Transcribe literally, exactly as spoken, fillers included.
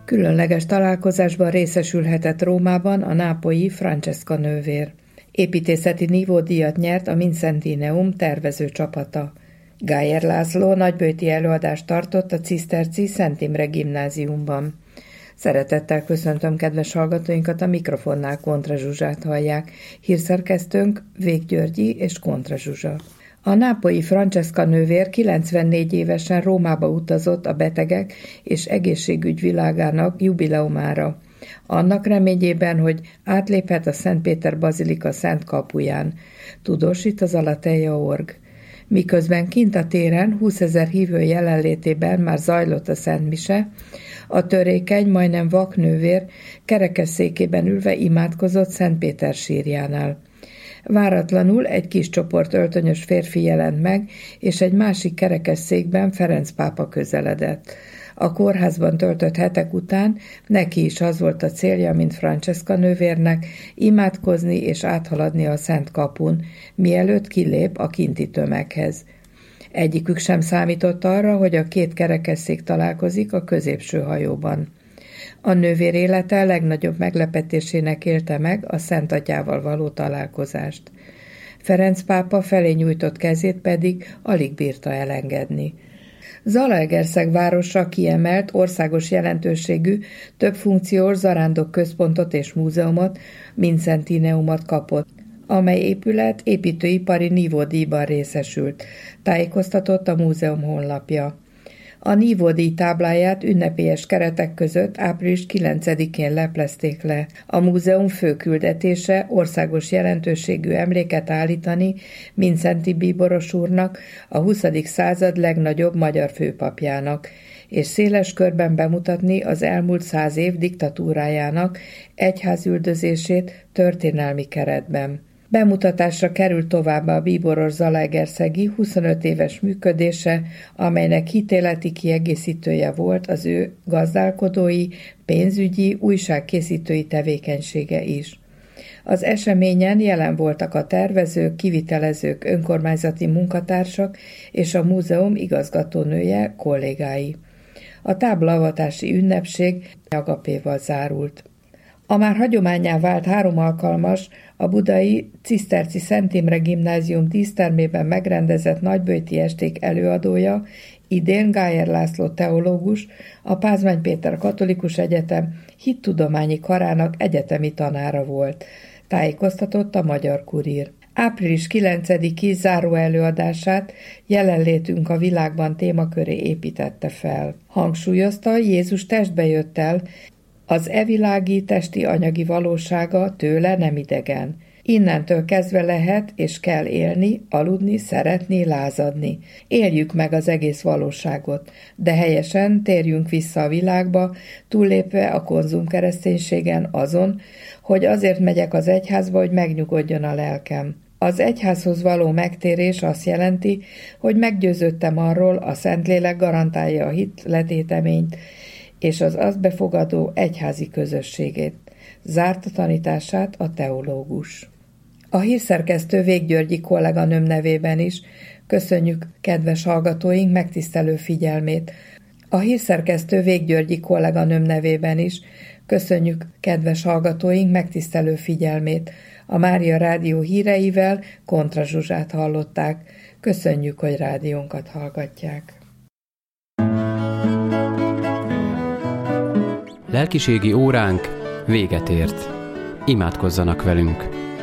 Különleges találkozásban részesülhetett Rómában a nápolyi Francesca nővér. Építészeti nívódíjat nyert a Vincentineum tervező csapata. Gájer László nagyböjti előadást tartott a Ciszterci Szent Imre gimnáziumban. Szeretettel köszöntöm kedves hallgatóinkat, a mikrofonnál Kontra Zsuzsát hallják. Hírszerkesztőnk Vég Györgyi és Kontra Zsuzsa. A nápolyi Francesca nővér kilencvennégy évesen Rómába utazott a betegek és egészségügy világának jubileumára. Annak reményében, hogy átléphet a Szent Péter bazilika szent kapuján. Tudósít az Alateja org. Miközben kint a téren húszezer hívő jelenlétében már zajlott a szentmise, a törékeny, majdnem vak nővér kerekesszékében ülve imádkozott Szent Péter sírjánál. Váratlanul egy kis csoport öltönyös férfi jelent meg, és egy másik kerekesszékben Ferenc pápa közeledett. A kórházban töltött hetek után neki is az volt a célja, mint Francesca nővérnek, imádkozni és áthaladni a Szent kapun, mielőtt kilép a kinti tömeghez. Egyikük sem számított arra, hogy a két kerekesszék találkozik a középső hajóban. A nővér élete legnagyobb meglepetésének élte meg a Szent Atyával való találkozást. Ferenc pápa felé nyújtott kezét pedig alig bírta elengedni. Zalaegerszeg városa kiemelt, országos jelentőségű, többfunkciós zarándokközpontot és múzeumot, Vincentineumot kapott, amely épület építőipari nívódíjban részesült, tájékoztatott a múzeum honlapja. A nívódíj tábláját ünnepélyes keretek között április kilencedikén leplezték le. A múzeum fő küldetése országos jelentőségű emléket állítani Mindszenty Bíboros úrnak, a huszadik század legnagyobb magyar főpapjának, és széles körben bemutatni az elmúlt száz év diktatúrájának egyházüldözését történelmi keretben. Bemutatásra került továbbá a bíboros zalaegerszegi huszonöt éves működése, amelynek hitéleti kiegészítője volt az ő gazdálkodói, pénzügyi, újságkészítői tevékenysége is. Az eseményen jelen voltak a tervezők, kivitelezők, önkormányzati munkatársak és a múzeum igazgatónője, kollégái. A táblaavatási ünnepség agapéval zárult. A már hagyománnyá vált három alkalmas, a budai Ciszterci Szent Imre gimnázium dísztermében megrendezett nagyböjti esték előadója, idén Gájer László teológus, a Pázmány Péter Katolikus Egyetem hittudományi karának egyetemi tanára volt, tájékoztatott a Magyar Kurír. április kilencediki záró előadását Jelenlétünk a világban témaköré építette fel. Hangsúlyozta, Jézus testbe jött el, az evilági testi anyagi valósága tőle nem idegen. Innentől kezdve lehet és kell élni, aludni, szeretni, lázadni. Éljük meg az egész valóságot, de helyesen térjünk vissza a világba, túllépve a konzumkereszténységen azon, hogy azért megyek az egyházba, hogy megnyugodjon a lelkem. Az egyházhoz való megtérés azt jelenti, hogy meggyőződtem arról, a Szentlélek garantálja a hit letéteményt, és az azt befogadó egyházi közösségét. Zárta tanítását a teológus. A hírszerkesztő Vég Györgyi kolléganőm nevében is köszönjük kedves hallgatóink megtisztelő figyelmét. A hírszerkesztő Vég Györgyi kolléganőm nevében is köszönjük kedves hallgatóink megtisztelő figyelmét. A Mária Rádió híreivel Kontra Zsuzsát hallották. Köszönjük, hogy rádiónkat hallgatják. Lelkiségi óránk véget ért. Imádkozzanak velünk!